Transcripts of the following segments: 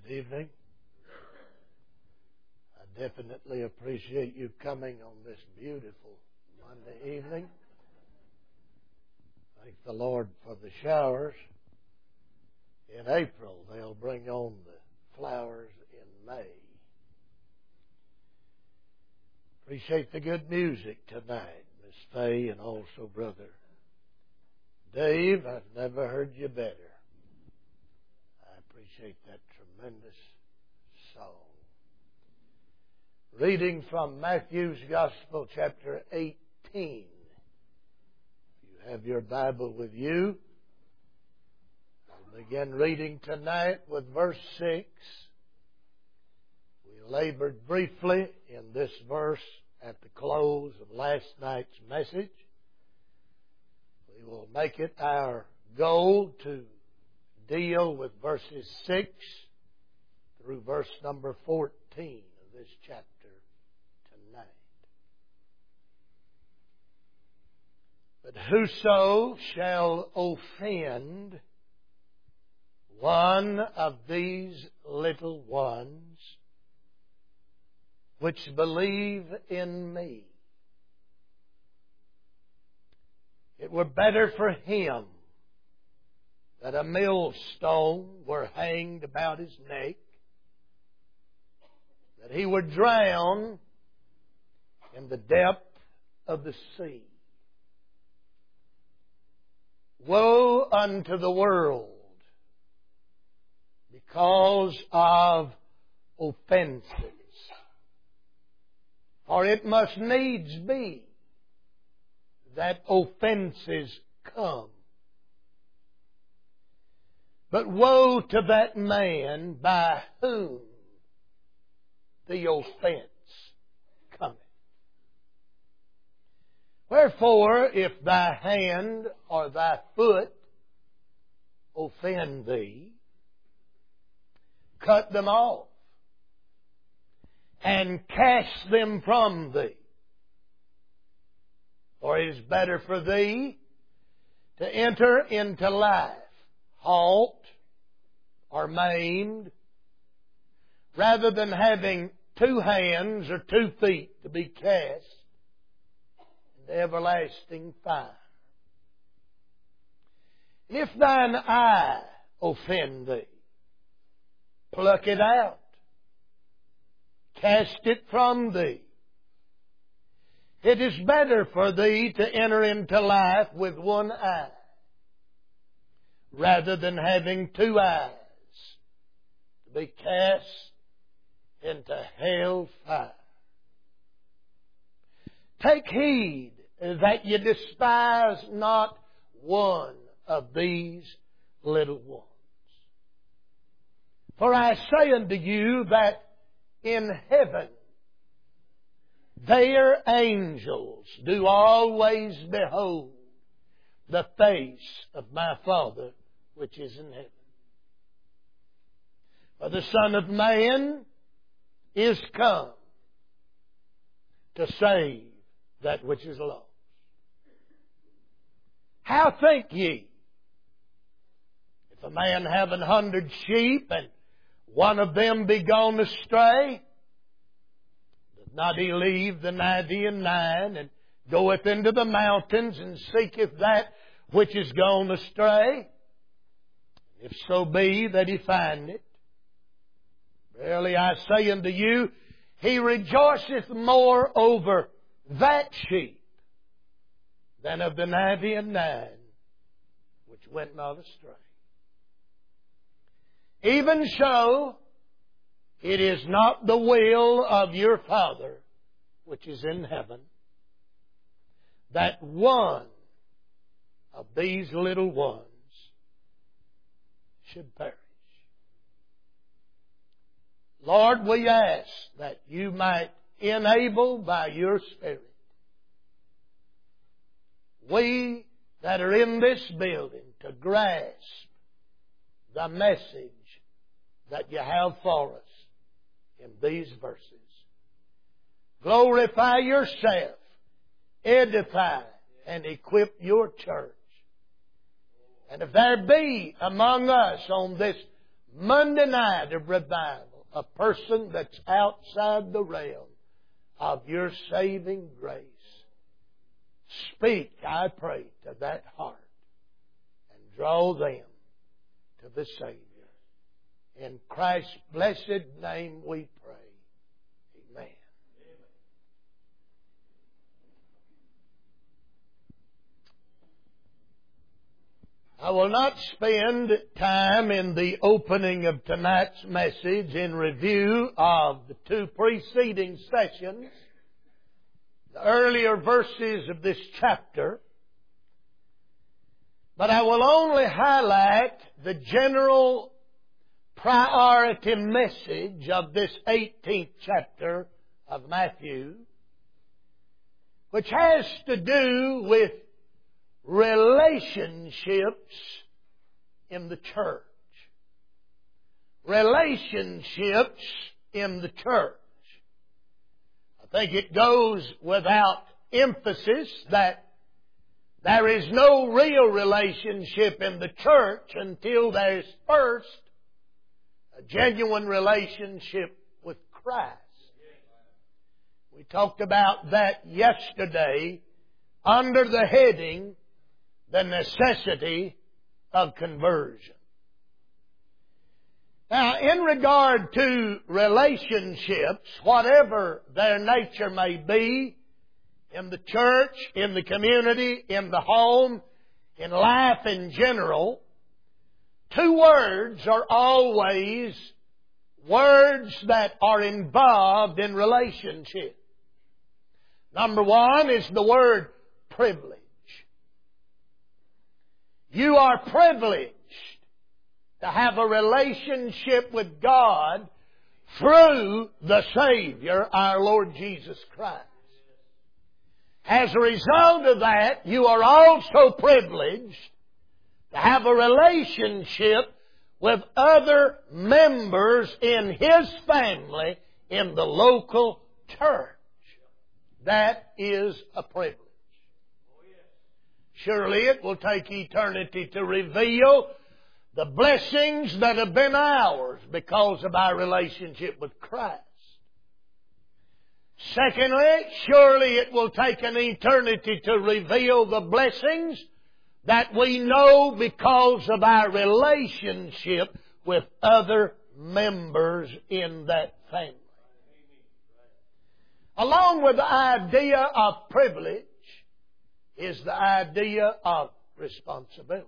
Good evening. I definitely appreciate you coming on this beautiful Monday evening. Thank the Lord for the showers. In April, they'll bring on the flowers in May. Appreciate the good music tonight, Miss Fay, and also Brother Dave. I've never heard you better. I appreciate that tremendous song. Reading from Matthew's Gospel, chapter 18. If you have your Bible with you, we'll begin reading tonight with verse 6. We labored briefly in this verse at the close of last night's message. We will make it our goal to deal with verses 6 through verse number 14 of this chapter tonight. But whoso shall offend one of these little ones which believe in me, it were better for him that a millstone were hanged about his neck, that he were drowned in the depth of the sea. Woe unto the world because of offenses, for it must needs be that offenses come. But woe to that man by whom the offense cometh. Wherefore, if thy hand or thy foot offend thee, cut them off and cast them from thee. For it is better for thee to enter into life halt or maimed, rather than having 2 hands or 2 feet to be cast into everlasting fire. And if thine eye offend thee, pluck it out, cast it from thee. It is better for thee to enter into life with 1 eye, rather than having 2 eyes to be cast into hell fire. Take heed that ye despise not one of these little ones. For I say unto you that in heaven their angels do always behold the face of my Father which is in heaven. For the Son of Man is come to save that which is lost. How think ye, if a man have 100 sheep, and one of them be gone astray, doth not he leave the 99 and goeth into the mountains and seeketh that which is gone astray? If so be that he find it, verily I say unto you, he rejoiceth more over that sheep than of the 99 which went not astray. Even so, it is not the will of your Father which is in heaven that one of these little ones should perish. Lord, we ask that you might enable by your Spirit we that are in this building to grasp the message that you have for us in these verses. Glorify yourself, edify and equip your church. And if there be among us on this Monday night of revival, a person that's outside the realm of your saving grace. Speak, I pray, to that heart and draw them to the Savior. In Christ's blessed name we pray. Amen. I will not spend time in the opening of tonight's message in review of the two preceding sessions, the earlier verses of this chapter, but I will only highlight the general priority message of this 18th chapter of Matthew, which has to do with relationships in the church. Relationships in the church. I think it goes without emphasis that there is no real relationship in the church until there's first a genuine relationship with Christ. We talked about that yesterday under the heading, the necessity of conversion. Now, in regard to relationships, whatever their nature may be, in the church, in the community, in the home, in life in general, two words are always words that are involved in relationship. Number one is the word privilege. You are privileged to have a relationship with God through the Savior, our Lord Jesus Christ. As a result of that, you are also privileged to have a relationship with other members in His family in the local church. That is a privilege. Surely it will take eternity to reveal the blessings that have been ours because of our relationship with Christ. Secondly, surely it will take an eternity to reveal the blessings that we know because of our relationship with other members in that family. Along with the idea of privilege is the idea of responsibility.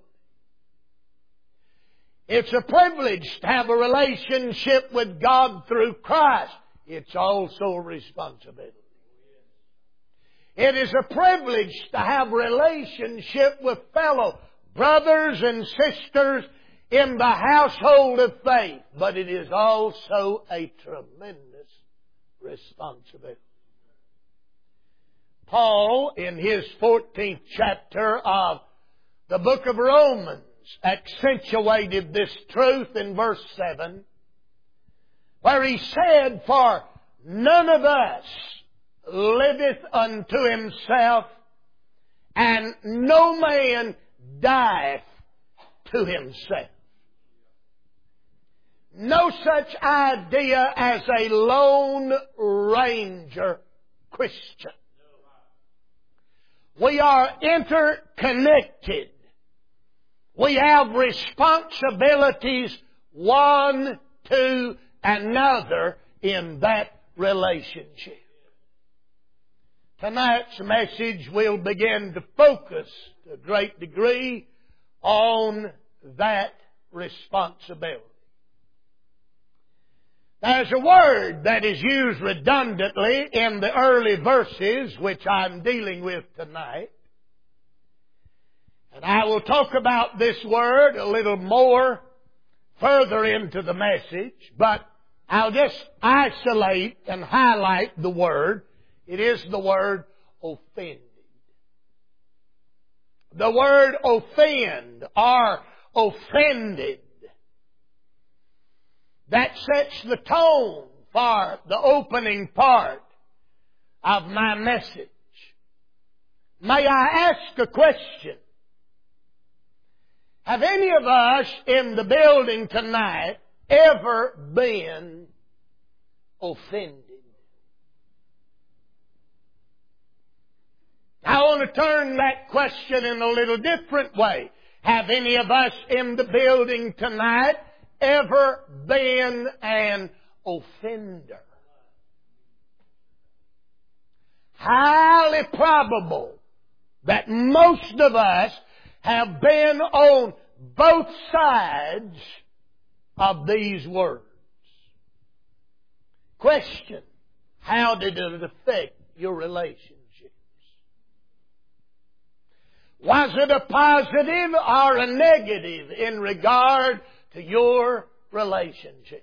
It's a privilege to have a relationship with God through Christ. It's also a responsibility. It is a privilege to have relationship with fellow brothers and sisters in the household of faith, but it is also a tremendous responsibility. Paul, in his 14th chapter of the book of Romans, accentuated this truth in verse 7, where he said, "For none of us liveth unto himself, and no man dieth to himself." No such idea as a Lone Ranger Christian. We are interconnected. We have responsibilities one to another in that relationship. Tonight's message will begin to focus to a great degree on that responsibility. There's a word that is used redundantly in the early verses, which I'm dealing with tonight. And I will talk about this word a little more further into the message, but I'll just isolate and highlight the word. It is the word offended. The word offend or offended. That sets the tone for the opening part of my message. May I ask a question? Have any of us in the building tonight ever been offended? I want to turn that question in a little different way. Have any of us in the building tonight ever been an offender? Highly probable that most of us have been on both sides of these words. Question: how did it affect your relationships? Was it a positive or a negative in regard to your relationships?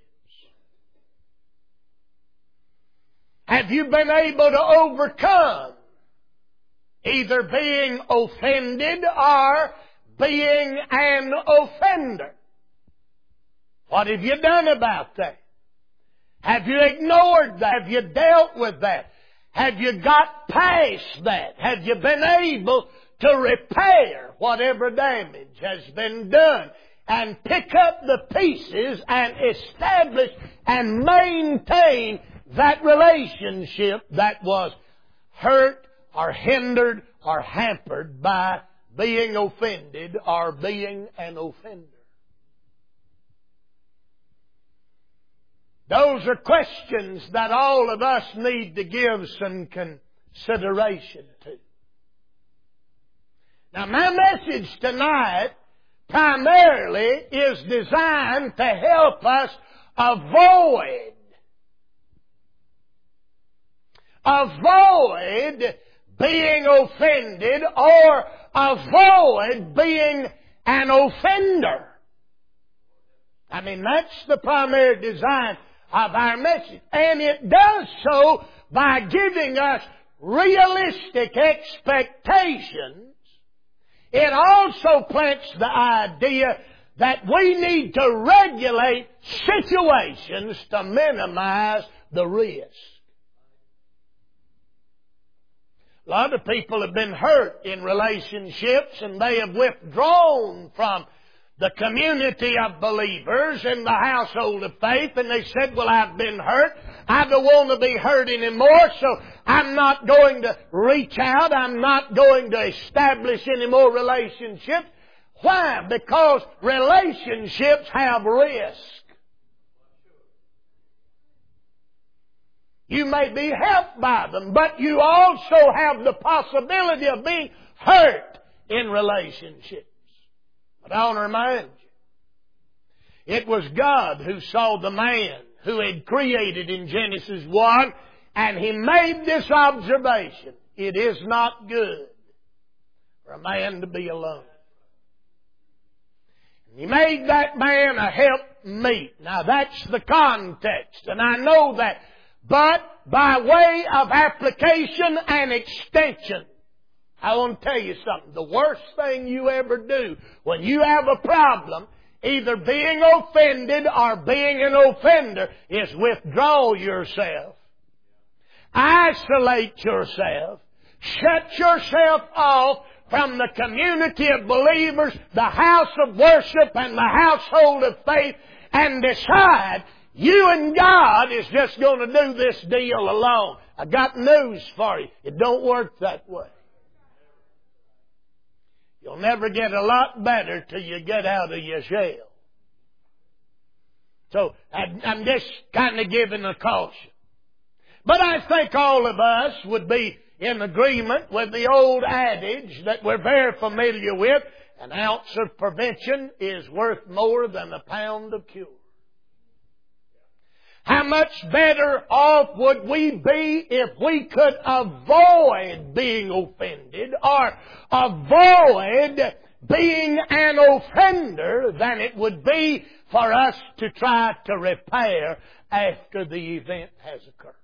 Have you been able to overcome either being offended or being an offender? What have you done about that? Have you ignored that? Have you dealt with that? Have you got past that? Have you been able to repair whatever damage has been done and pick up the pieces and establish and maintain that relationship that was hurt or hindered or hampered by being offended or being an offender? Those are questions that all of us need to give some consideration to. Now, my message tonight primarily is designed to help us avoid being offended or avoid being an offender. I mean, that's the primary design of our message. And it does so by giving us realistic expectations. It also plants the idea that we need to regulate situations to minimize the risk. A lot of people have been hurt in relationships and they have withdrawn from the community of believers in the household of faith, and they said, well, I've been hurt. I don't want to be hurt anymore, so I'm not going to reach out. I'm not going to establish any more relationships. Why? Because relationships have risk. You may be helped by them, but you also have the possibility of being hurt in relationships. But I want to remind you, it was God who saw the man who had created in Genesis 1, and He made this observation: it is not good for a man to be alone. And He made that man a helpmeet. Now that's the context, and I know that. But by way of application and extension, I want to tell you something. The worst thing you ever do when you have a problem, either being offended or being an offender, is withdraw yourself. Isolate yourself. Shut yourself off from the community of believers, the house of worship and the household of faith, and decide you and God is just going to do this deal alone. I got news for you. It don't work that way. You'll never get a lot better till you get out of your shell. So I'm just kind of giving a caution. But I think all of us would be in agreement with the old adage that we're very familiar with: an ounce of prevention is worth more than a pound of cure. How much better off would we be if we could avoid being offended or avoid being an offender than it would be for us to try to repair after the event has occurred?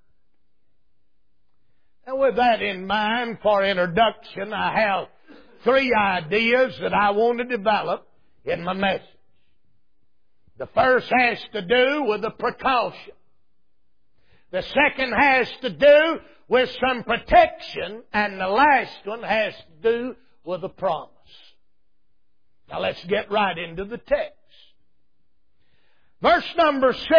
And with that in mind, for introduction, I have 3 ideas that I want to develop in my message. The first has to do with a precaution. The second has to do with some protection. And the last one has to do with a promise. Now let's get right into the text. Verse number 6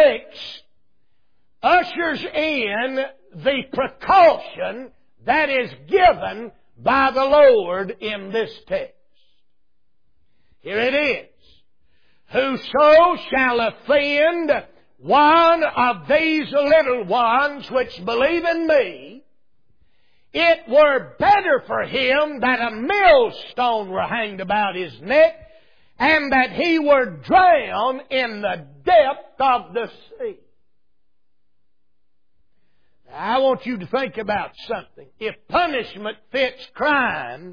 ushers in the precaution that is given by the Lord in this text. Here it is. Whoso shall offend one of these little ones which believe in me, it were better for him that a millstone were hanged about his neck, and that he were drowned in the depth of the sea. Now, I want you to think about something. If punishment fits crime,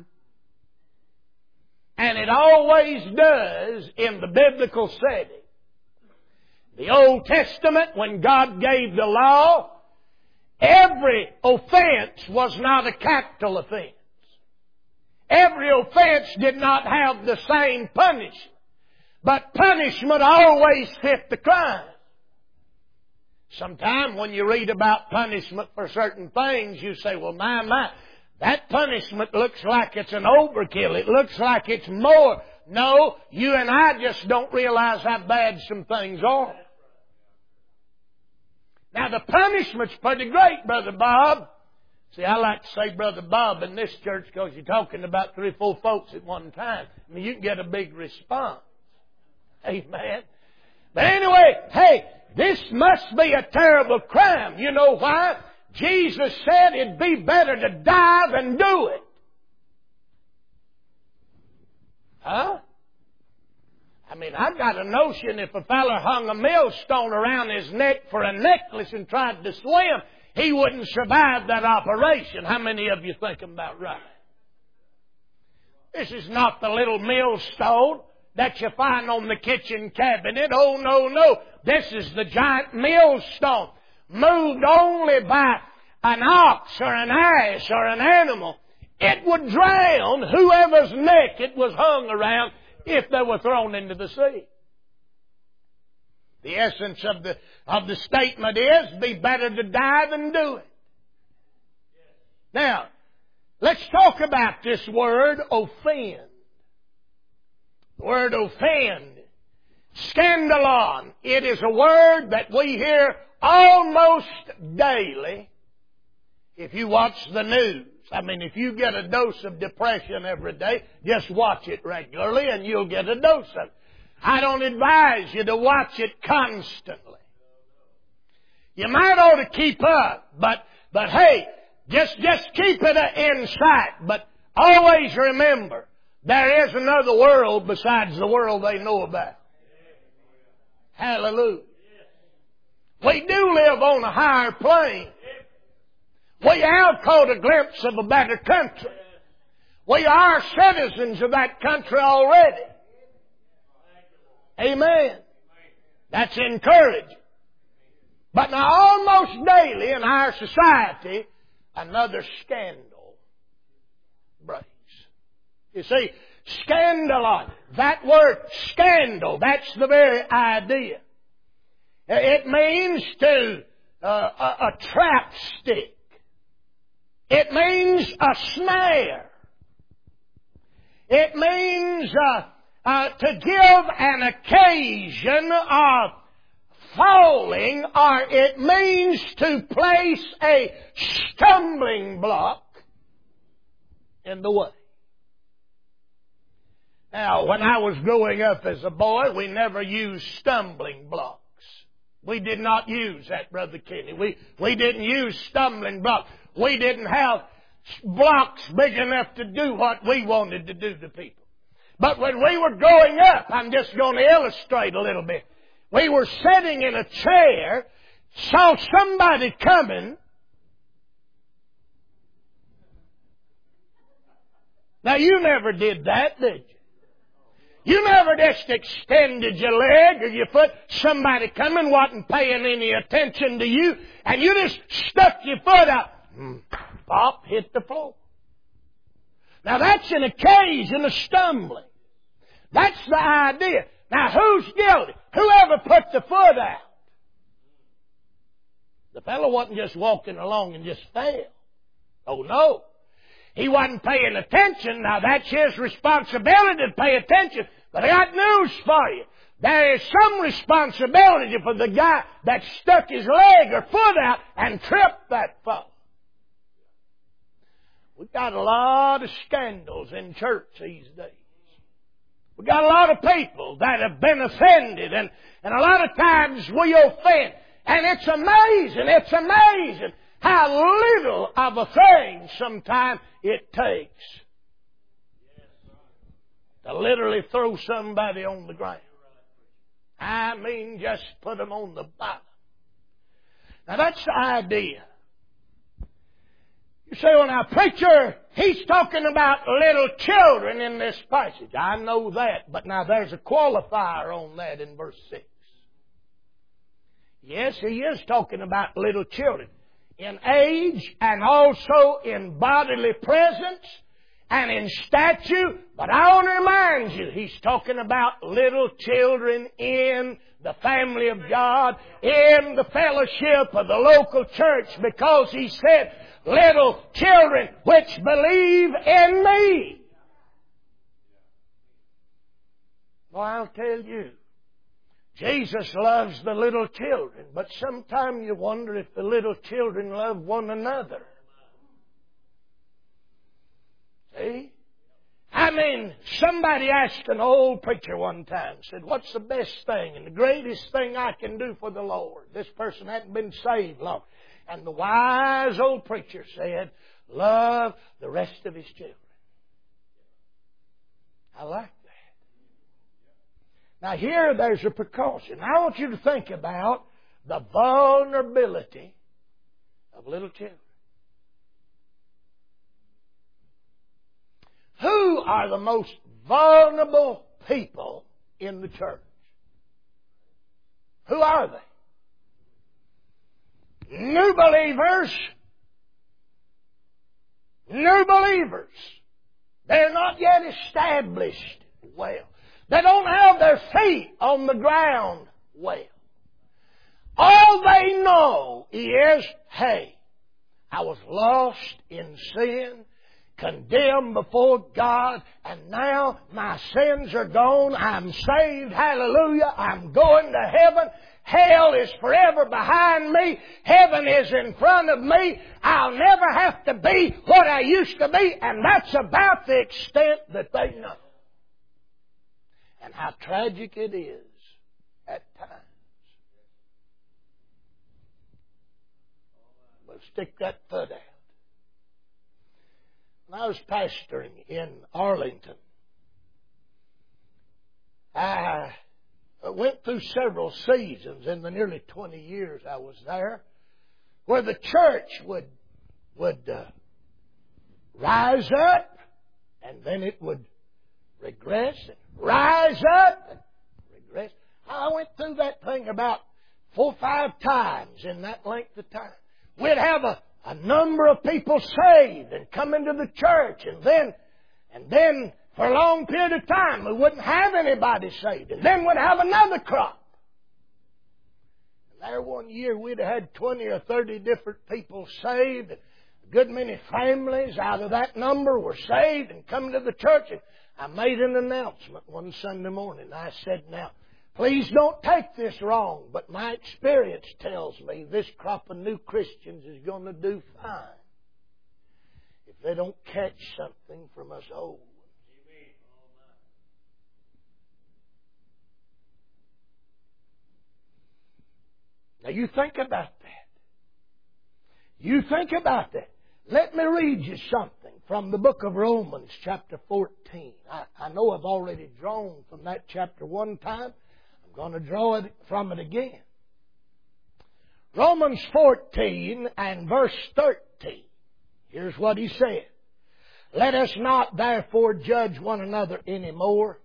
and it always does in the biblical setting, the Old Testament, when God gave the law, every offense was not a capital offense. Every offense did not have the same punishment. But punishment always fit the crime. Sometimes when you read about punishment for certain things, you say, well, my, that punishment looks like it's an overkill. It looks like it's more. No, you and I just don't realize how bad some things are. Now, the punishment's pretty great, Brother Bob. See, I like to say Brother Bob in this church because you're talking about 3 or 4 folks at one time. I mean, you can get a big response. Amen. But anyway, hey, this must be a terrible crime. You know why? Jesus said it'd be better to die than do it. Huh? I mean, I've got a notion if a fella hung a millstone around his neck for a necklace and tried to swim, he wouldn't survive that operation. How many of you think I'm about right? This is not the little millstone that you find on the kitchen cabinet. Oh, no, no. This is the giant millstone, moved only by an ox or an ass or an animal. It would drown whoever's neck it was hung around if they were thrown into the sea. The essence of the statement is, be better to die than do it. Now, let's talk about this word, offend. The word offend, scandalon. It is a word that we hear almost daily if you watch the news. I mean, if you get a dose of depression every day, just watch it regularly and you'll get a dose of it. I don't advise you to watch it constantly. You might ought to keep up, but hey, just keep it in sight. But always remember, there is another world besides the world they know about. Hallelujah. We do live on a higher plane. We have caught a glimpse of a better country. We are citizens of that country already. Amen. That's encouraging. But now almost daily in our society, another scandal breaks. You see, scandalon, that word scandal, that's the very idea. It means to a trap stick. It means a snare. It means to give an occasion of falling, or it means to place a stumbling block in the way. Now, when I was growing up as a boy, we never used stumbling blocks. We did not use that, Brother Kenny. We didn't use stumbling blocks. We didn't have blocks big enough to do what we wanted to do to people. But when we were growing up, I'm just going to illustrate a little bit. We were sitting in a chair, saw somebody coming. Now, you never did that, did you? You never just extended your leg or your foot. Somebody coming wasn't paying any attention to you, and you just stuck your foot out. Pop, hit the floor. Now, that's an occasion of stumbling. That's the idea. Now, who's guilty? Whoever put the foot out. The fellow wasn't just walking along and just fell. Oh, no. He wasn't paying attention. Now, that's his responsibility to pay attention. But I got news for you. there is some responsibility for the guy that stuck his leg or foot out and tripped that fellow. We've got a lot of scandals in church these days. We've got a lot of people that have been offended, and a lot of times we offend. And it's amazing how little of a thing sometimes it takes to literally throw somebody on the ground. I mean, just put them on the bottom. Now that's the idea. You say, well now, preacher, he's talking about little children in this passage. I know that, but now there's a qualifier on that in verse 6. Yes, he is talking about little children in age and also in bodily presence and in stature. But I want to remind you, he's talking about little children in the family of God, in the fellowship of the local church, because he said, little children which believe in me. Well, I'll tell you, Jesus loves the little children, but sometimes you wonder if the little children love one another. See? I mean, somebody asked an old preacher one time, said, what's the best thing and the greatest thing I can do for the Lord? This person hadn't been saved long. And the wise old preacher said, love the rest of his children. I like that. Now here there's a precaution. I want you to think about the vulnerability of little children. Who are the most vulnerable people in the church? Who are they? New believers. New believers. They're not yet established well. They don't have their feet on the ground well. All they know is, hey, I was lost in sin, condemned before God, and now my sins are gone. I'm saved. Hallelujah. I'm going to heaven. Hell is forever behind me. Heaven is in front of me. I'll never have to be what I used to be. And that's about the extent that they know. And how tragic it is at times. But stick that foot out. When I was pastoring in Arlington, I went through several seasons in the nearly 20 years I was there, where the church would rise up, and then it would regress, and rise up, and regress. I went through that thing about 4 or 5 times in that length of time. We'd have a number of people saved and come into the church, and then for a long period of time we wouldn't have anybody saved, and then we'd have another crop. And there one year we'd have had 20 or 30 different people saved, and a good many families out of that number were saved and come to the church. And I made an announcement one Sunday morning. I said, now, please don't take this wrong, but my experience tells me this crop of new Christians is going to do fine if they don't catch something from us old ones. Now you think about that. You think about that. Let me read you something from the book of Romans, chapter 14. I know I've already drawn from that chapter one time. I'm going to draw it from it again. Romans 14 and verse 13. Here's what he said. Let us not therefore judge one another anymore.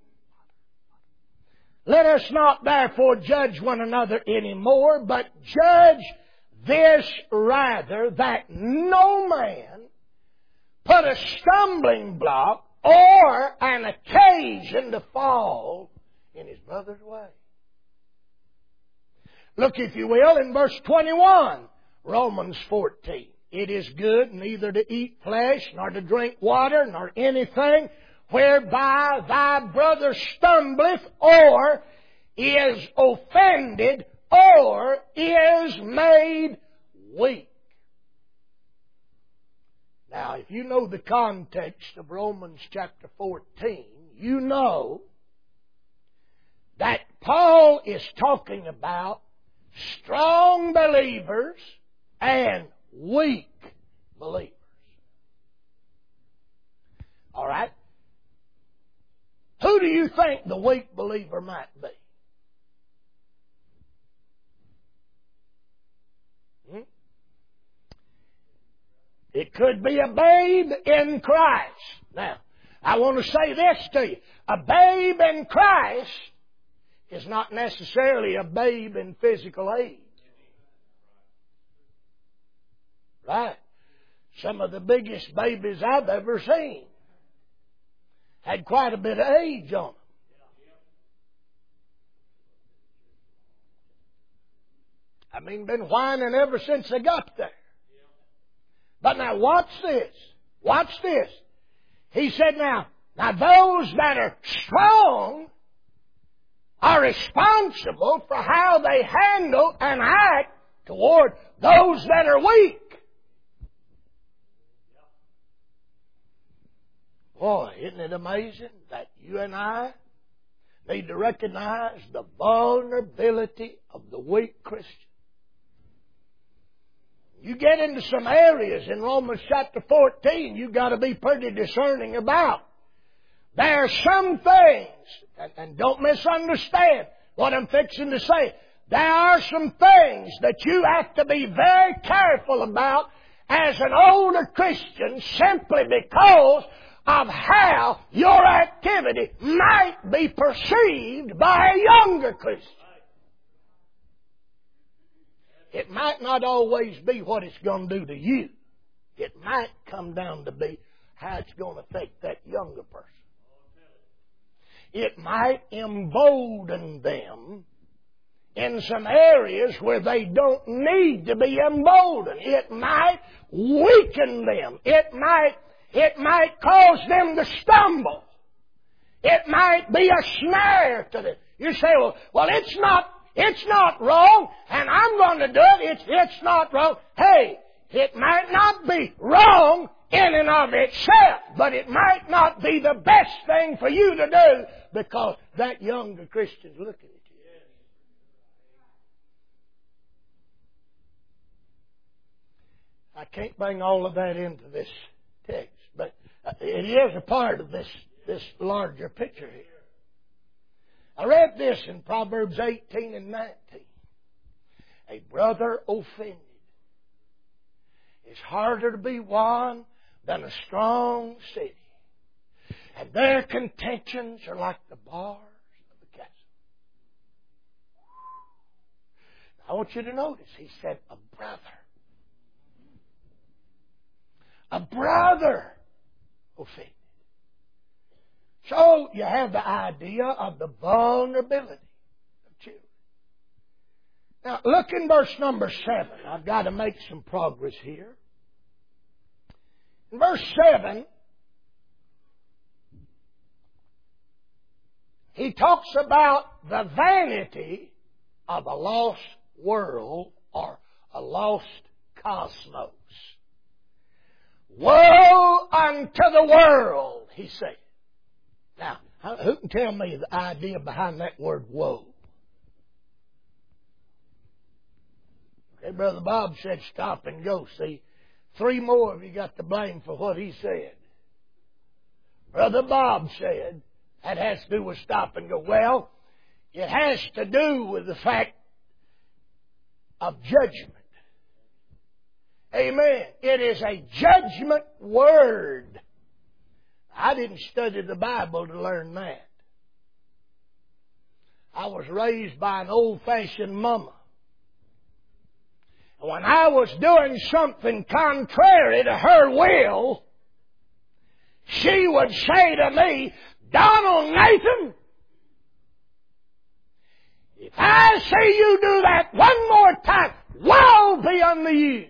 Let us not therefore judge one another anymore, but judge this rather, that no man put a stumbling block or an occasion to fall in his brother's way. Look, if you will, in verse 21, Romans 14. It is good neither to eat flesh, nor to drink water, nor anything whereby thy brother stumbleth, or is offended or is made weak. Now, if you know the context of Romans chapter 14, you know that Paul is talking about strong believers and weak believers. All right? Who do you think the weak believer might be? It could be a babe in Christ. Now, I want to say this to you. A babe in Christ is not necessarily a babe in physical age. Right? Some of the biggest babies I've ever seen had quite a bit of age on them. I mean, been whining ever since they got there. But now watch this. Watch this. He said now those that are strong are responsible for how they handle and act toward those that are weak. Boy, isn't it amazing that you and I need to recognize the vulnerability of the weak Christian. You get into some areas in Romans chapter 14 you've got to be pretty discerning about. There are some things, and don't misunderstand what I'm fixing to say, there are some things that you have to be very careful about as an older Christian simply because of how your activity might be perceived by a younger Christian. It might not always be what it's going to do to you. It might come down to be how it's going to affect that younger person. It might embolden them in some areas where they don't need to be emboldened. It might weaken them. It might cause them to stumble. It might be a snare to them. You say, well, it's not wrong, and I'm going to do it. It's not wrong. Hey, it might not be wrong in and of itself, but it might not be the best thing for you to do because that younger Christian's looking at you. I can't bring all of that into this text, but it is a part of this larger picture here. I read this in Proverbs 18 and 19. A brother offended is harder to be won than a strong city, and their contentions are like the bars of the castle. I want you to notice, he said, a brother. A brother offended. So you have the idea of the vulnerability of children. Now look in verse number 7. I've got to make some progress here. In verse 7, he talks about the vanity of a lost world or a lost cosmos. Woe unto the world, he said. Now, who can tell me the idea behind that word woe? Okay, Brother Bob said stop and go. See, 3 more of you got to blame for what he said. Brother Bob said that has to do with stop and go. Well, it has to do with the fact of judgment. Amen. It is a judgment word. I didn't study the Bible to learn that. I was raised by an old-fashioned mama. And when I was doing something contrary to her will, she would say to me, Donald Nathan, if I see you do that one more time, woe be unto you.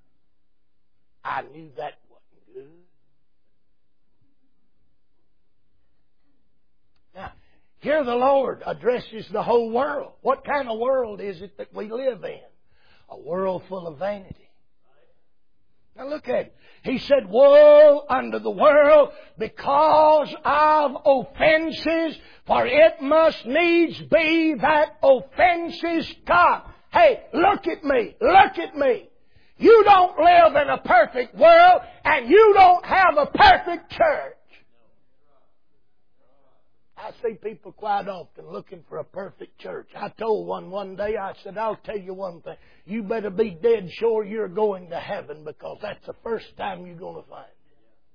I knew that wasn't good. Now, Here the Lord addresses the whole world. What kind of world is it that we live in? A world full of vanity. Now look at it. He said, woe unto the world because of offenses, for it must needs be that offenses come. Hey, look at me. Look at me. You don't live in a perfect world, and you don't have a perfect church. I see people quite often looking for a perfect church. I told one day, I said, I'll tell you one thing. You better be dead sure you're going to heaven, because that's the first time you're going to find it.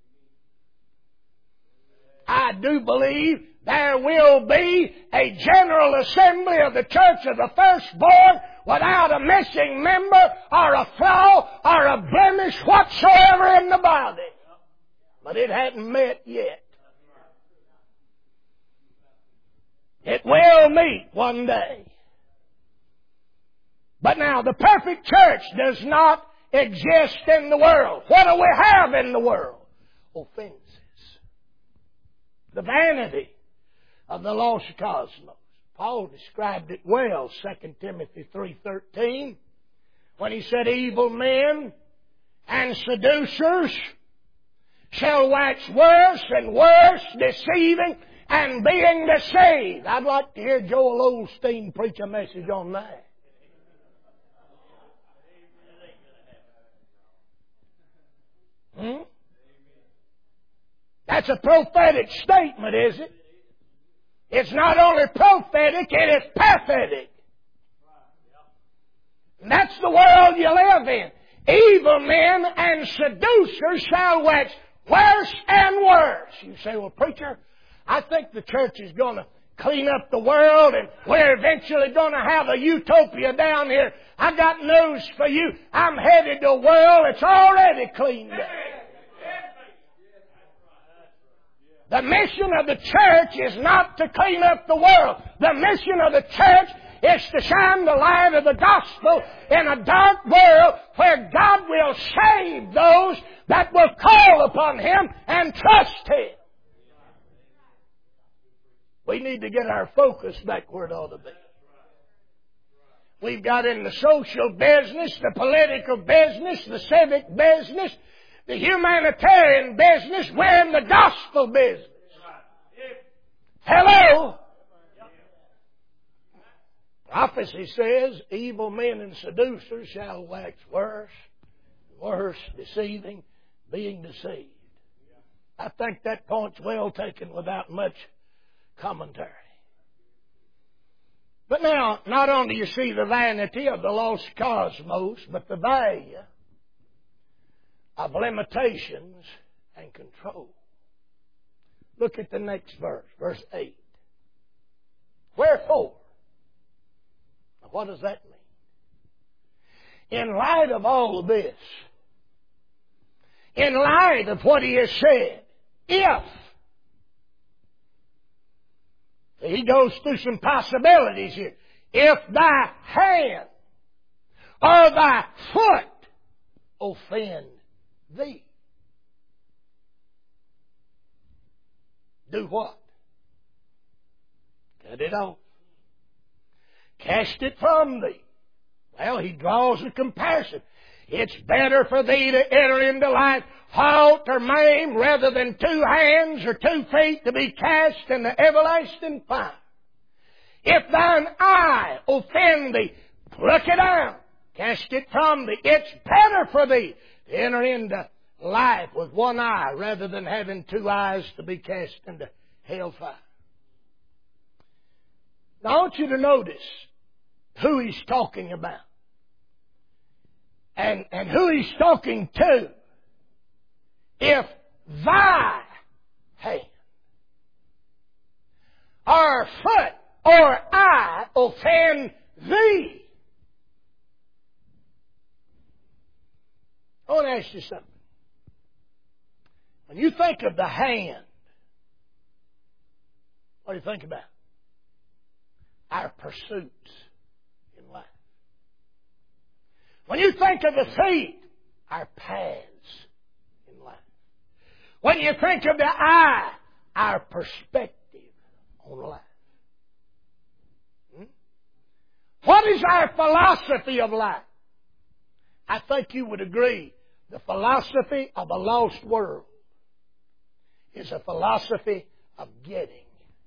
I do believe there will be a general assembly of the church of the firstborn without a missing member or a flaw or a blemish whatsoever in the body. But it hadn't met yet. It will meet one day. But now, the perfect church does not exist in the world. What do we have in the world? Offenses. The vanity of the lost cosmos. Paul described it well, 2 Timothy 3:13, when he said, evil men and seducers shall wax worse and worse, deceiving and being deceived. I'd like to hear Joel Osteen preach a message on that. That's a prophetic statement, is it? It's not only prophetic, it is pathetic. And that's the world you live in. Evil men and seducers shall wax worse and worse. You say, well, preacher, I think the church is going to clean up the world and we're eventually going to have a utopia down here. I got news for you. I'm headed to a world that's already cleaned up. The mission of the church is not to clean up the world. The mission of the church is to shine the light of the gospel in a dark world where God will save those that will call upon Him and trust Him. We need to get our focus back where it ought to be. We've got in the social business, the political business, the civic business, the humanitarian business. We're in the gospel business. Hello? Prophecy says, evil men and seducers shall wax worse, worse, deceiving, being deceived. I think that point's well taken without much commentary. But now, not only do you see the vanity of the lost cosmos, but the value of limitations and control. Look at the next verse, verse 8. Wherefore? Now, what does that mean? In light of all of this, in light of what he has said, if, he goes through some possibilities here. If thy hand or thy foot offend thee, do what? Cut it off. Cast it from thee. Well, he draws a comparison. It's better for thee to enter into life halt or maimed rather than 2 hands or 2 feet to be cast in the everlasting fire. If thine eye offend thee, pluck it out. Cast it from thee. It's better for thee to enter into life with 1 eye rather than having 2 eyes to be cast into hellfire. Now I want you to notice who he's talking about. And who he's talking to. If thy hand or foot or eye offend thee. I want to ask you something. When you think of the hand, what do you think about? Our pursuits in life. When you think of the feet, our paths in life. When you think of the eye, our perspective on life. What is our philosophy of life? I think you would agree the philosophy of a lost world is a philosophy of getting.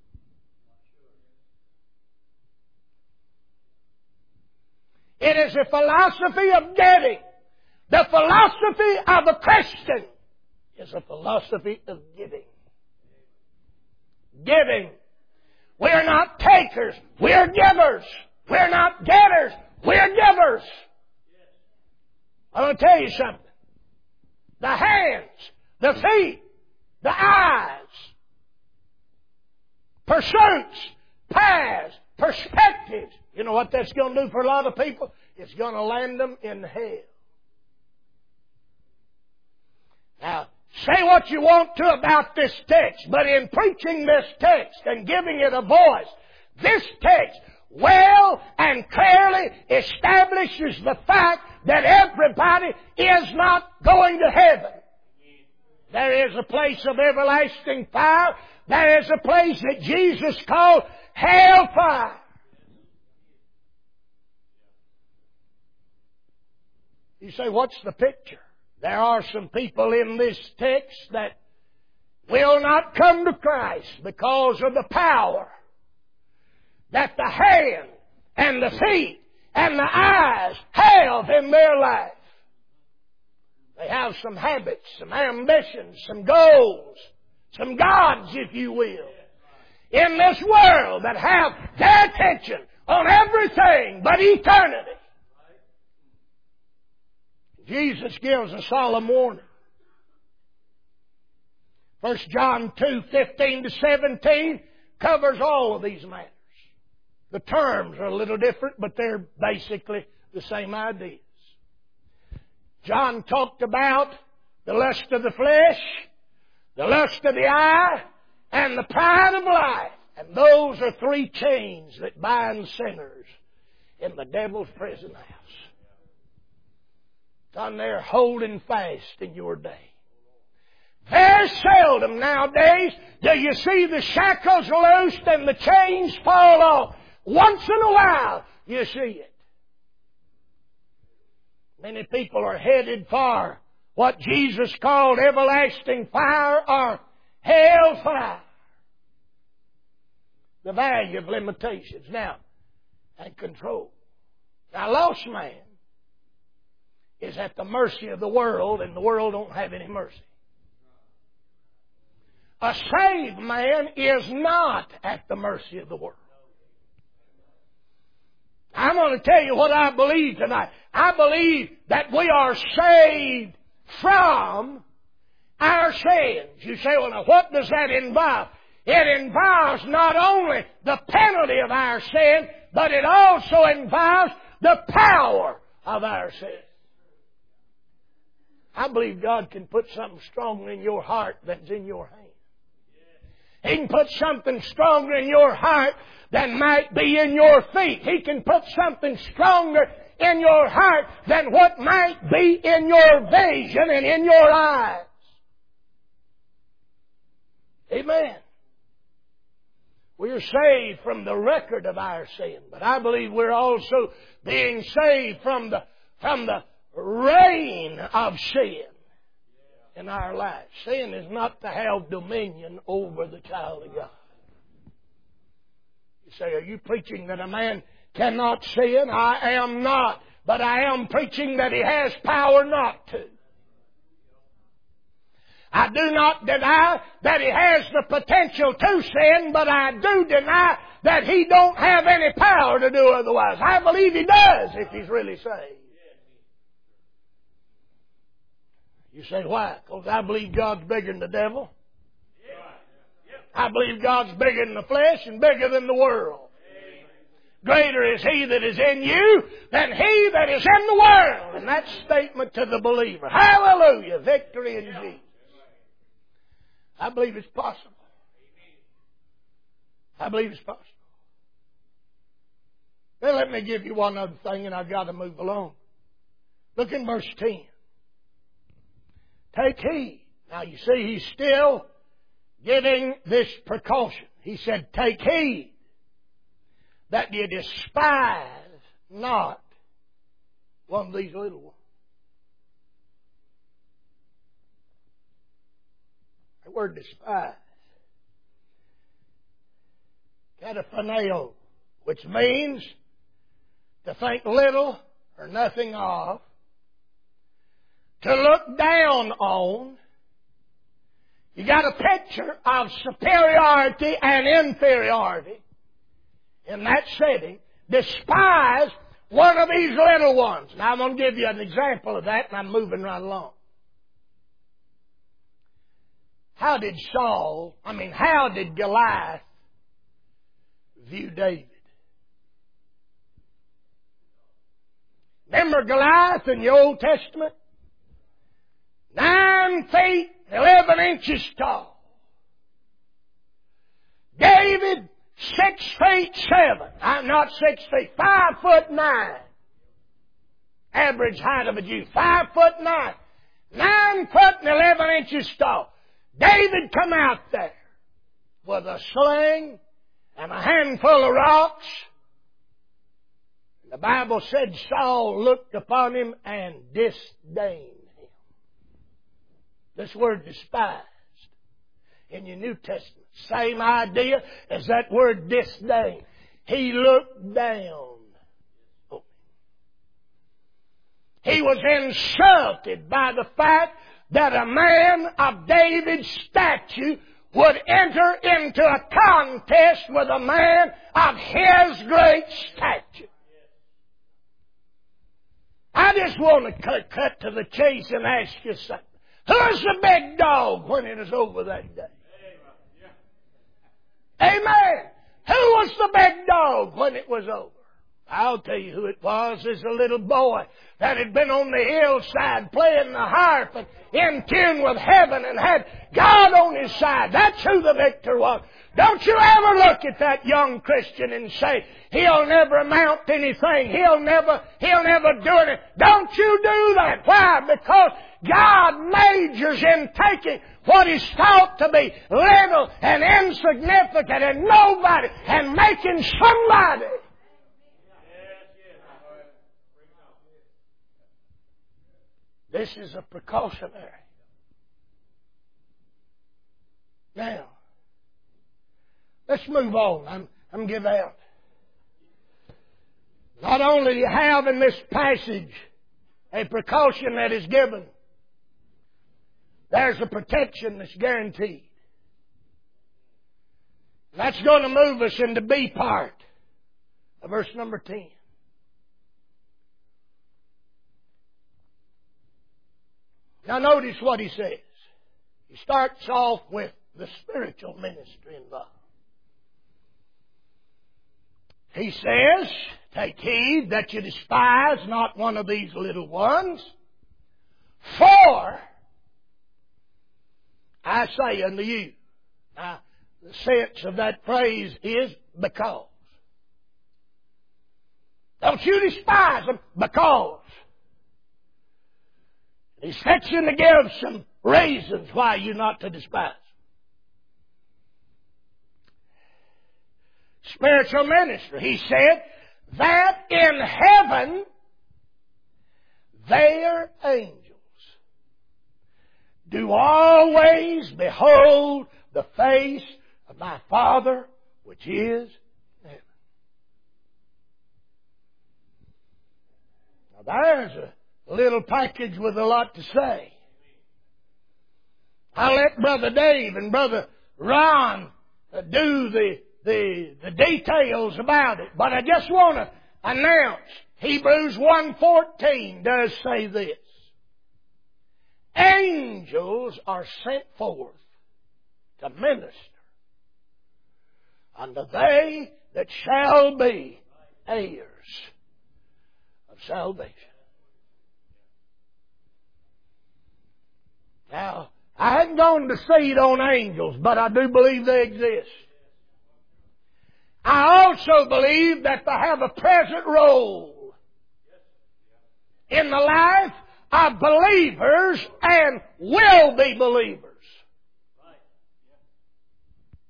It is a philosophy of getting. The philosophy of a Christian is a philosophy of giving. Giving. We're not takers. We're givers. We're not getters. We're givers. I want to tell you something. The hands, the feet, the eyes, pursuits, paths, perspectives. You know what that's going to do for a lot of people? It's going to land them in hell. Now, say what you want to about this text, but in preaching this text and giving it a voice, this text well and clearly establishes the fact that everybody is not going to heaven. There is a place of everlasting fire. There is a place that Jesus called hellfire. You say, what's the picture? There are some people in this text that will not come to Christ because of the power that the hand and the feet and the eyes have in their life. They have some habits, some ambitions, some goals, some gods, if you will, in this world that have their attention on everything but eternity. Jesus gives a solemn warning. 1 John 2:15-17 covers all of these matters. The terms are a little different, but they're basically the same ideas. John talked about the lust of the flesh, the lust of the eye, and the pride of life. And those are three chains that bind sinners in the devil's prison house. Son, they're holding fast in your day. Very seldom nowadays do you see the shackles loosed and the chains fall off. Once in a while you see it. Many people are headed for what Jesus called everlasting fire or hellfire. The value of limitations now and control. Now, a lost man is at the mercy of the world, and the world don't have any mercy. A saved man is not at the mercy of the world. I'm going to tell you what I believe tonight. I believe that we are saved from our sins. You say, well, now what does that involve? It involves not only the penalty of our sin, but it also involves the power of our sin. I believe God can put something stronger in your heart than's in your hand. He can put something stronger in your heart than might be in your feet. He can put something stronger in your heart than what might be in your vision and in your eyes. Amen. We are saved from the record of our sin, but I believe we're also being saved from the reign of sin in our lives. Sin is not to have dominion over the child of God. You say, are you preaching that a man cannot sin? I am not. But I am preaching that he has power not to. I do not deny that he has the potential to sin, but I do deny that he don't have any power to do otherwise. I believe he does if he's really saved. You say, why? Because I believe God's bigger than the devil. I believe God's bigger than the flesh and bigger than the world. Greater is He that is in you than he that is in the world. And that's statement to the believer. Hallelujah. Victory in Jesus. I believe it's possible. I believe it's possible. Then let me give you one other thing, and I've got to move along. Look in verse 10. Take heed. Now you see, he's still giving this precaution. He said, take heed that you despise not one of these little ones. The word despise. Kataphoneo, which means to think little or nothing of, to look down on. You got a picture of superiority and inferiority in that setting. Despise one of these little ones. Now I'm going to give you an example of that, and I'm moving right along. How did Goliath view David? Remember Goliath in the Old Testament? 9 feet, 11 inches tall. David, 6 feet 7. Not 6 feet, 5'9". Average height of a Jew, 5'9". 9 foot and 11 inches tall. David come out there with a sling and a handful of rocks. The Bible said Saul looked upon him and disdained him. This word despised in your New Testament, same idea as that word disdain. He looked down. He was insulted by the fact that a man of David's stature would enter into a contest with a man of his great stature. I just want to cut to the chase and ask you something. Who's the big dog when it is over that day? Amen. Who was the big dog when it was over? I'll tell you who it was. There's a little boy that had been on the hillside playing the harp and in tune with heaven and had God on his side. That's who the victor was. Don't you ever look at that young Christian and say, he'll never amount to anything. He'll never do it. Don't you do that. Why? Because God majors in taking what is thought to be little and insignificant and nobody and making somebody. This is a precautionary. Now, let's move on. I'm give out. Not only do you have in this passage a precaution that is given, there's a protection that's guaranteed. That's going to move us into B part of verse number 10. Now notice what he says. He starts off with the spiritual ministry involved. He says, take heed that you despise not one of these little ones, for I say unto you. Now, the sense of that phrase is because. Don't you despise them because. He's fixing to give some reasons why you're not to despise. Spiritual ministry. He said that in heaven their angels do always behold the face of my Father which is in heaven. Now there's a little package with a lot to say. I'll let Brother Dave and Brother Ron do the details about it. But I just want to announce Hebrews 1:14 does say this. Angels are sent forth to minister unto they that shall be heirs of salvation. Now, I hadn't gone to seed on angels, but I do believe they exist. I also believe that they have a present role in the life of believers and will be believers.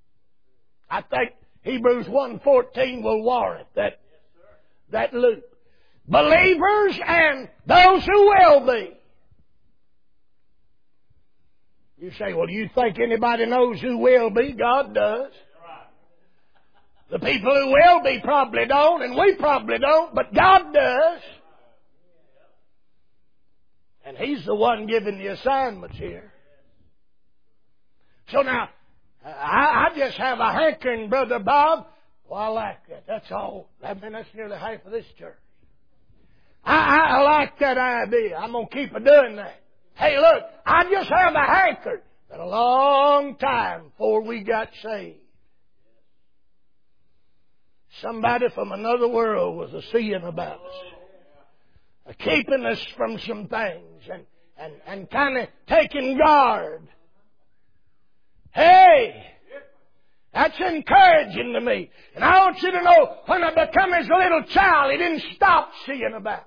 I think Hebrews 1:14 will warrant that loop. believers and those who will be. You say, well, do you think anybody knows who will be? God does. The people who will be probably don't, and we probably don't, but God does. And He's the one giving the assignments here. So now, I just have a hankering, Brother Bob. Well, I like that. That's all. That's nearly half of this church. I like that idea. I'm going to keep doing that. Hey, look, I just have a hankering that a long time before we got saved, somebody from another world was a-seeing about us, keeping us from some things and kind of taking guard. Hey, that's encouraging to me. And I want you to know, when I become his little child, he didn't stop seeing about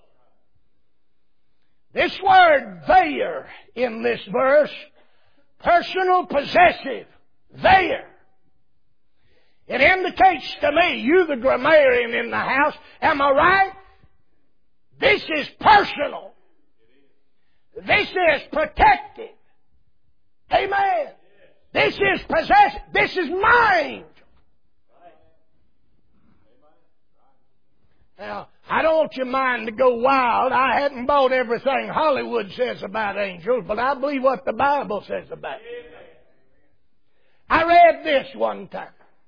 me. This word there in this verse, personal possessive, there. It indicates to me, you the grammarian in the house, am I right? This is personal. This is protective. Amen. This is possessive. This is mine. Now, I don't want your mind to go wild. I hadn't bought everything Hollywood says about angels, but I believe what the Bible says about it. I read this one time.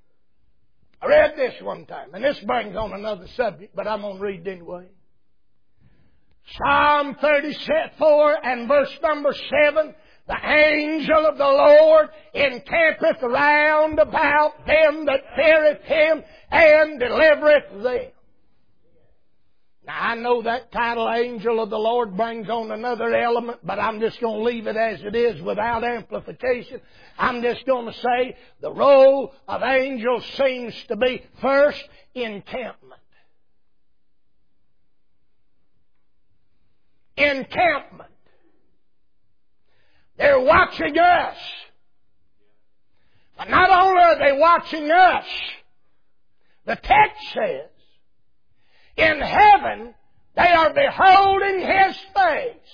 And this brings on another subject, but I'm going to read it anyway. Psalm 34 and verse number 7. The angel of the Lord encampeth round about them that feareth Him and delivereth them. Now, I know that title, Angel of the Lord, brings on another element, but I'm just going to leave it as it is without amplification. I'm just going to say the role of angels seems to be, first, encampment. Encampment. They're watching us. But not only are they watching us, the text says, in heaven, they are beholding His face.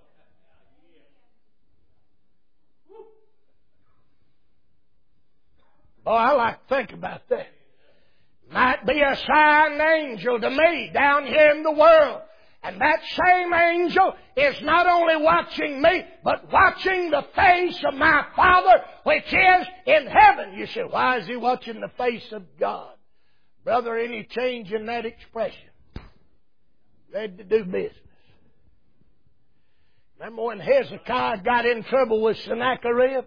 Boy, I like to think about that. Might be a sign angel to me down here in the world. And that same angel is not only watching me, but watching the face of my Father, which is in heaven. You say, why is He watching the face of God? Brother, any change in that expression? Ready to do business. Remember when Hezekiah got in trouble with Sennacherib?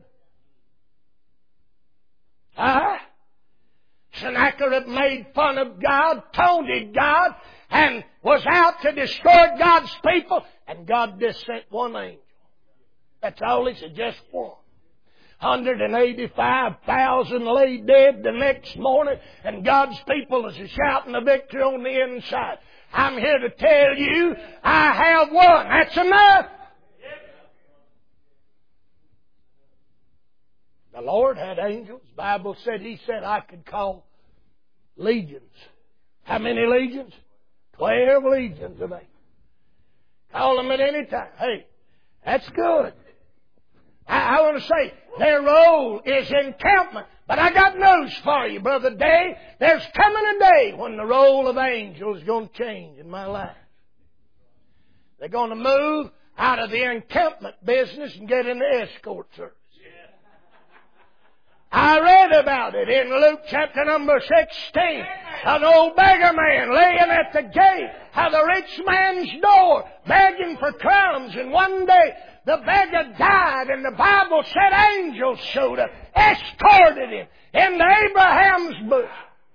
Sennacherib made fun of God, taunted God, and was out to destroy God's people, and God just sent one angel. That's all He said, just one. 185,000 lay dead the next morning, and God's people is shouting the victory on the inside. I'm here to tell you, I have one. That's enough. The Lord had angels. The Bible said He said I could call legions. How many legions? 12 legions of angels. Call them at any time. Hey, that's good. I want to say their role is encampment. But I got news for you, Brother Day. There's coming a day when the role of angels is going to change in my life. They're going to move out of the encampment business and get into escort service. I read about it in Luke chapter number 16. An old beggar man laying at the gate of the rich man's door begging for crumbs. And one day the beggar died, and the Bible said angels showed up, escorted him into Abraham's bush.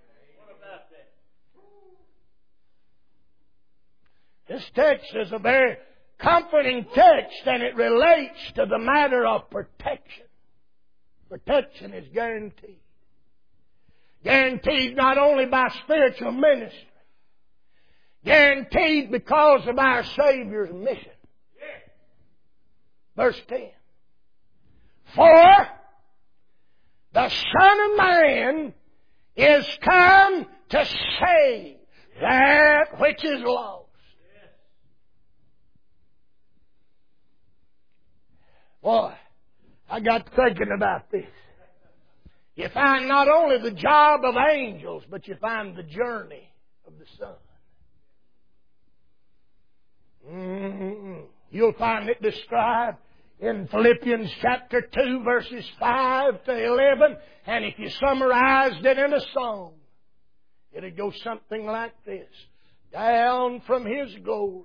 This text is a very comforting text, and it relates to the matter of protection. Protection is guaranteed. Guaranteed not only by spiritual ministry, guaranteed because of our Savior's mission. Verse 10. For the Son of Man is come to save that which is lost. Boy, I got thinking about this. You find not only the job of angels, but you find the journey of the Son. You'll find it described in Philippians chapter 2, verses 5 to 11. And if you summarized it in a song, it'd go something like this. Down from His glory,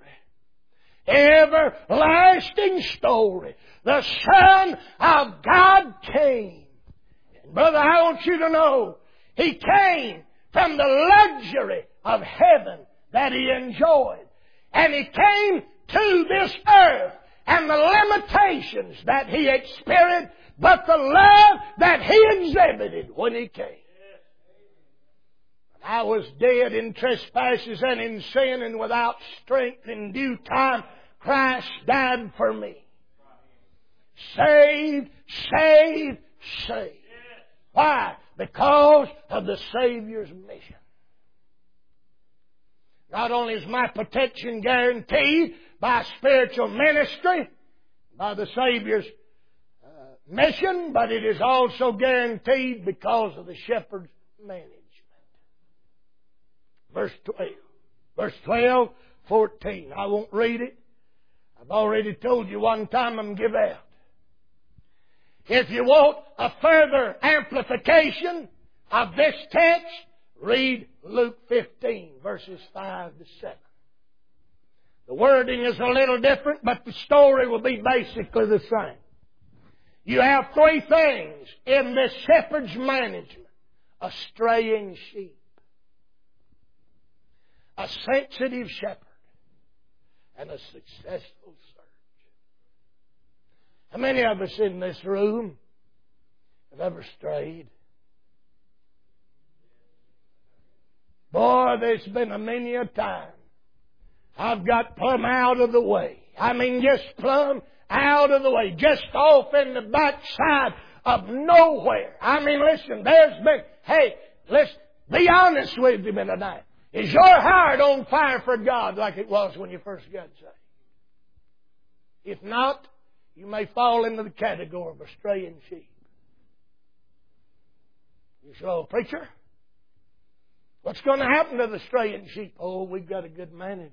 everlasting story, the Son of God came. And brother, I want you to know, He came from the luxury of heaven that He enjoyed. And He came to this earth and the limitations that He experienced, but the love that He exhibited when He came. I was dead in trespasses and in sin, and without strength in due time Christ died for me. Saved, saved, saved. Why? Because of the Savior's mission. Not only is my protection guaranteed by spiritual ministry, by the Savior's mission, but it is also guaranteed because of the shepherd's management. Verse 12. Verse 12, 14. I won't read it. I've already told you one time I'm give out. If you want a further amplification of this text, read Luke 15, verses 5 to 7. The wording is a little different, but the story will be basically the same. You have three things in this shepherd's management. A straying sheep, a sensitive shepherd, and a successful search. How many of us in this room have ever strayed? Boy, there's been a many a time I've got plumb out of the way. I mean, just plumb out of the way. Just off in the backside of nowhere. I mean, listen, there's been... Hey, listen, be honest with me tonight. Is your heart on fire for God like it was when you first got saved? If not, you may fall into the category of a straying sheep. You say, "Oh, preacher, what's going to happen to the straying sheep?" Oh, we've got a good manager.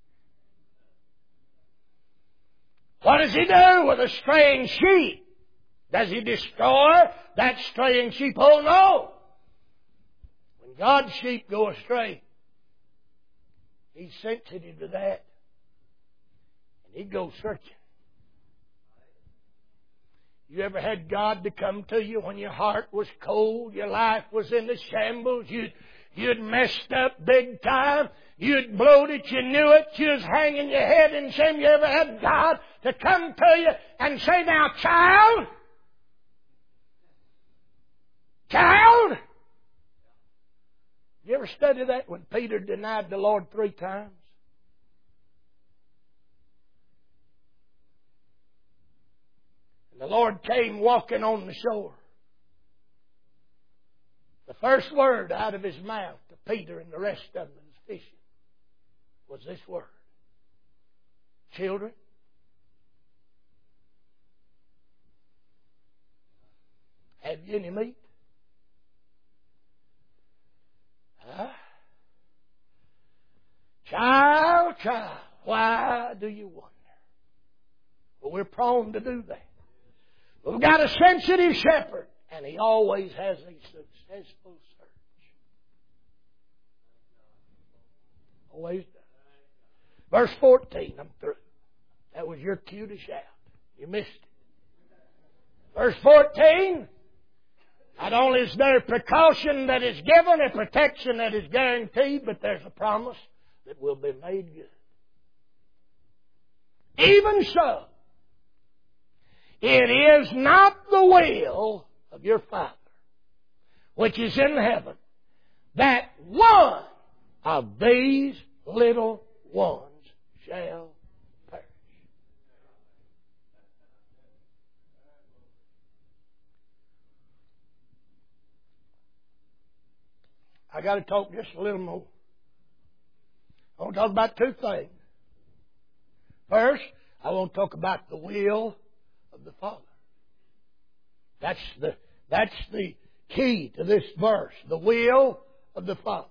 What does He do with a straying sheep? Does He destroy that straying sheep? Oh, no. When God's sheep go astray, He's sensitive to that. And He goes searching. You ever had God to come to you when your heart was cold, your life was in the shambles, you'd messed up big time, you'd blowed it, you knew it, you was hanging your head in shame? You ever had God to come to you and say, "Now, child, you ever study that when Peter denied the Lord 3 times? And the Lord came walking on the shore. The first word out of His mouth to Peter and the rest of them that was fishing was this word: "Children, have you any meat?" Child, why do you wonder? Well, we're prone to do that. We've got a sensitive shepherd, and He always has a successful search. Always does. Verse 14, I'm through. That was your cue to shout. You missed it. Verse 14, not only is there precaution that is given, a protection that is guaranteed, but there's a promise that will be made good. Even so, it is not the will of your Father, which is in heaven, that one of these little ones shall perish. I got to talk just a little more. I want to talk about 2 things. First, I want to talk about the will of the Father. That's the key to this verse. The will of the Father.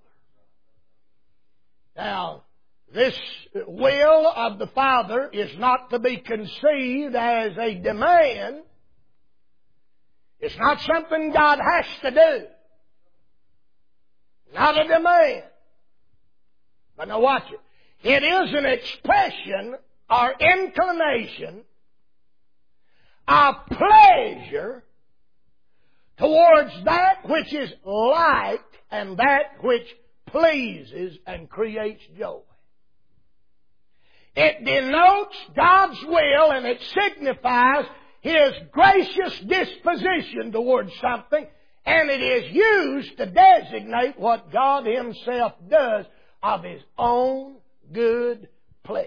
Now, this will of the Father is not to be conceived as a demand. It's not something God has to do. Not a demand. But now watch it. It is an expression or inclination of pleasure towards that which is like and that which pleases and creates joy. It denotes God's will and it signifies His gracious disposition towards something, and it is used to designate what God Himself does of His own good pleasure.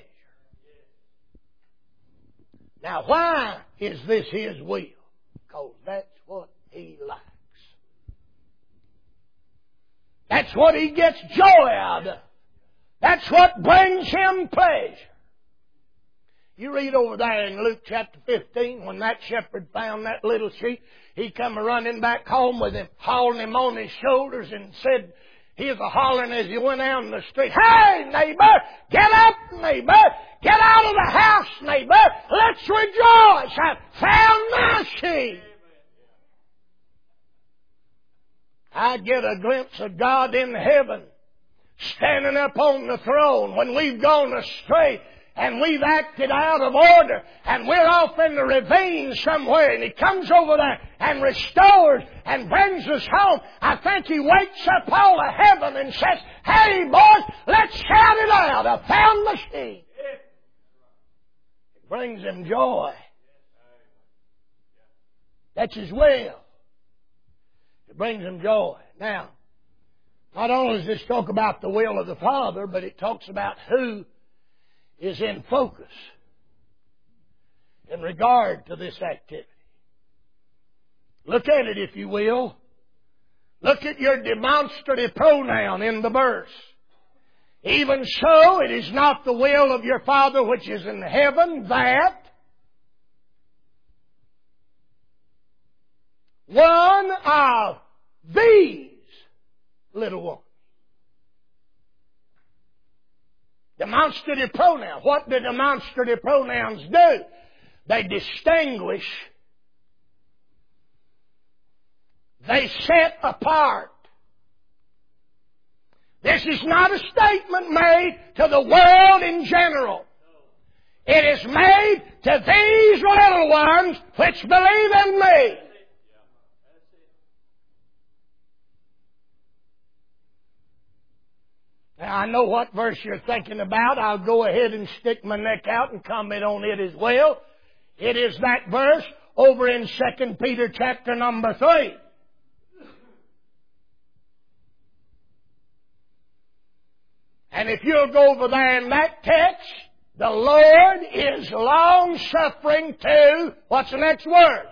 Now, why is this His will? Because that's what He likes. That's what He gets joy out of. That's what brings Him pleasure. You read over there in Luke chapter 15, when that shepherd found that little sheep, he come running back home with him, hauling him on his shoulders and said, he was hollering as he went out in the street, "Hey, neighbor, get up, neighbor, get out of the house, neighbor, let's rejoice, I found my sheep." I get a glimpse of God in heaven, standing up on the throne when we've gone astray, and we've acted out of order, and we're off in the ravine somewhere, and He comes over there and restores and brings us home. I think He wakes up all of heaven and says, "Hey, boys, let's shout it out. I found the sheep." It brings Him joy. That's His will. It brings Him joy. Now, not only does this talk about the will of the Father, but it talks about who is in focus in regard to this activity. Look at it, if you will. Look at your demonstrative pronoun in the verse. Even so, it is not the will of your Father which is in heaven that one of these little ones. Demonstrative pronoun. What do demonstrative pronouns do? They distinguish. They set apart. This is not a statement made to the world in general. It is made to these little ones which believe in me. Now, I know what verse you're thinking about. I'll go ahead and stick my neck out and comment on it as well. It is that verse over in 2 Peter chapter number 3. And if you'll go over there in that text, the Lord is long-suffering to, what's the next word?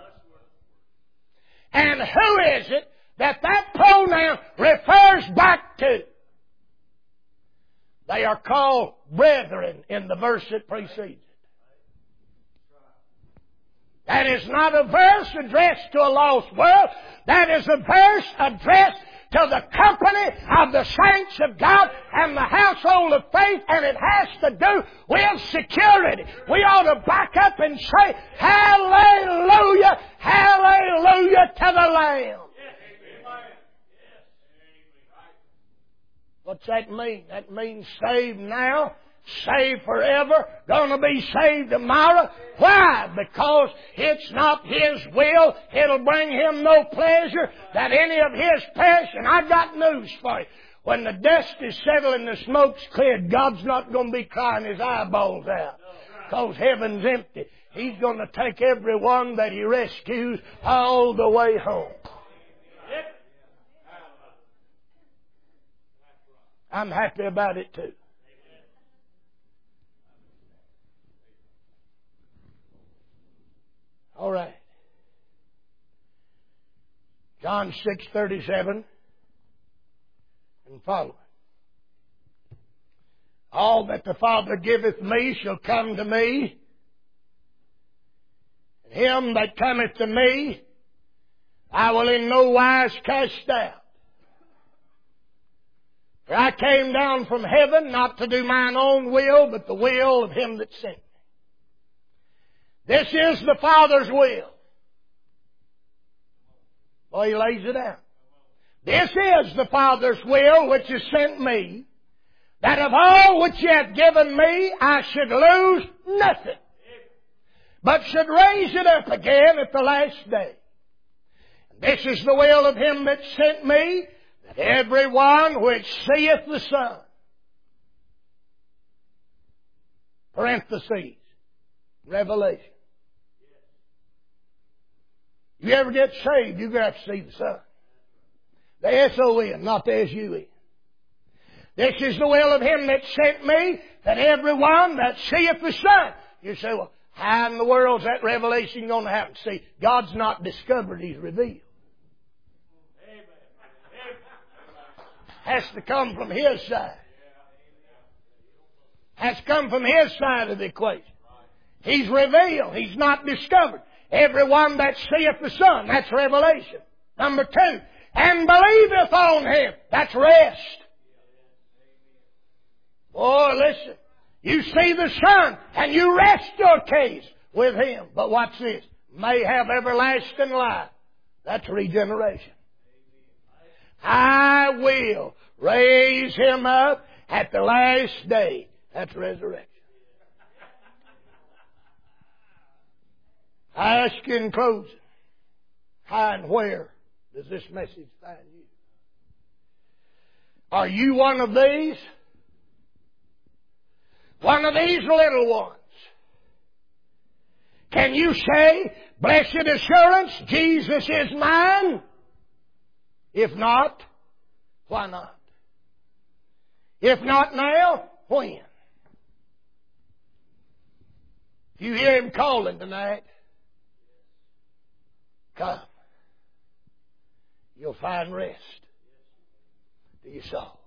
And who is it that pronoun refers back to? They are called brethren in the verse that precedes it. That is not a verse addressed to a lost world. That is a verse addressed to the company of the saints of God and the household of faith, and it has to do with security. We ought to back up and say, "Hallelujah, hallelujah to the Lamb." What's that mean? That means saved now, saved forever, going to be saved tomorrow. Why? Because it's not His will. It'll bring Him no pleasure that any of His perish. And I got news for you. When the dust is settled and the smoke's cleared, God's not going to be crying His eyeballs out. Because heaven's empty. He's going to take everyone that He rescues all the way home. I'm happy about it too. All right. John 6:37 and following. All that the Father giveth me shall come to me, Him that cometh to me, I will in no wise cast out. For I came down from heaven not to do mine own will, but the will of Him that sent me. This is the Father's will. Well, He lays it out. This is the Father's will which has sent me, that of all which He hath given me, I should lose nothing, but should raise it up again at the last day. And this is the will of Him that sent me, that every one which seeth the Son, parentheses, Revelation. You ever get saved, you're going to have to see the Son. The S-O-N, not the S-U-N. This is the will of Him that sent me, that every one that seeth the Son. You say, well, how in the world is that revelation going to happen? See, God's not discovered, He's revealed. Has to come from His side. Has to come from His side of the equation. He's revealed. He's not discovered. Everyone that seeth the Son. That's revelation. Number 2. And believeth on Him. That's rest. Oh, listen. You see the Son and you rest your case with Him. But watch this. May have everlasting life. That's regeneration. I will raise Him up at the last day. That's resurrection. I ask you in closing, how and where does this message find you? Are you one of these? One of these little ones? Can you say, blessed assurance, Jesus is mine? If not, why not? If not now, when? If you hear Him calling tonight, come. You'll find rest to your soul.